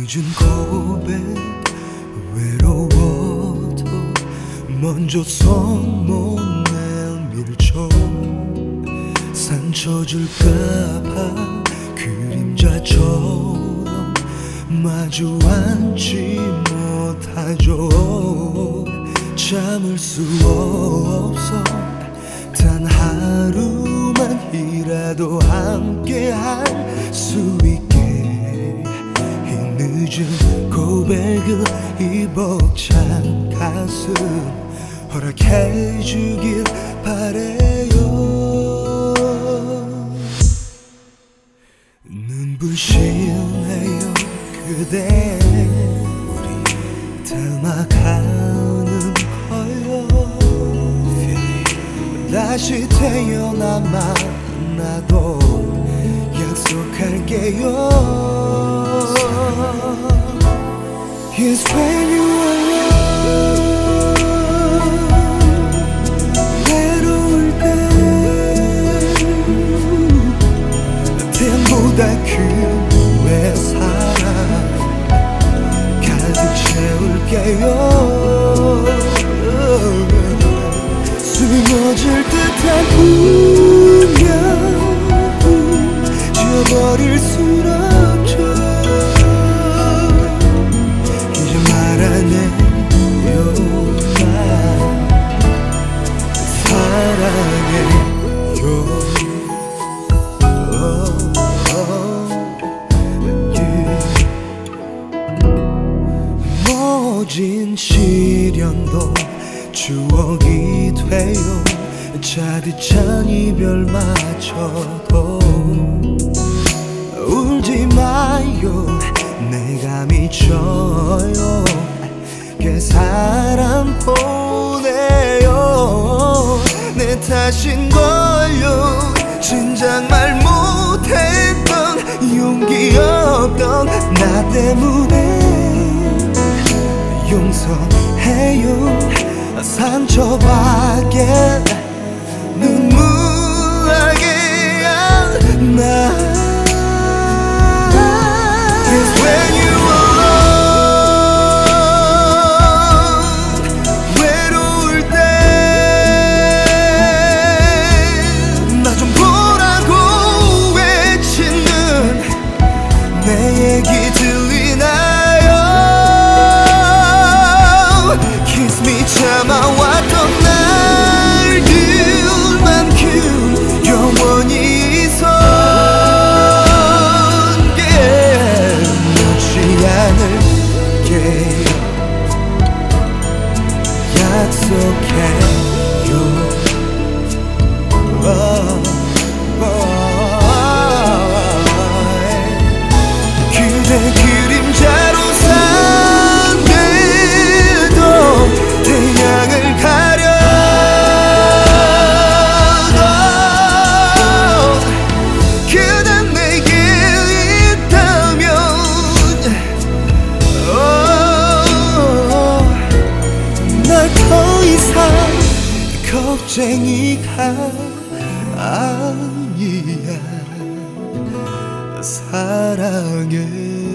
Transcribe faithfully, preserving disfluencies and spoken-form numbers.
늦은 고백 외로워도 먼저 손 못 내밀죠. 상처 줄까봐 그림자처럼 마주 앉지 못하죠. 참을 수 없어 단 하루만이라도 함께 할 수 있게 이 늦은 고백을 이 벅찬 가슴 허락해 주길 바래요. 눈부시네요 그대 우리 닮아가는 거요. 다시 태어나 만나도 약속할게요. It's when you are alone 외로울 때 때보다 그 내 사랑 가득 채울게요. 숨어질 듯한 운명 지워버릴 순 없죠. 이제 말하네요 나 사랑해요. 모진 시련도 추억이 돼요. 차디찬 이별마저도 울지 마요 내가 미쳐요. 그 사람 보내요. 내 탓인걸요. 진작 말 못했던 용기 없던 나 때문에 용서해요. 상처밖에 눈물나게 나 It's when you alone 외로울 때 나 좀 보라고 외치는 내 얘기 들리나요? Kiss me 참아왔던 날들만큼 영원히 있어 놓지 않을게요. 약속해요. oh, oh, 그대 그림자로 산대도 태양을 가려도 그댄 내게 있다면 날 더 이상 겁쟁이가 아니야. 사랑해.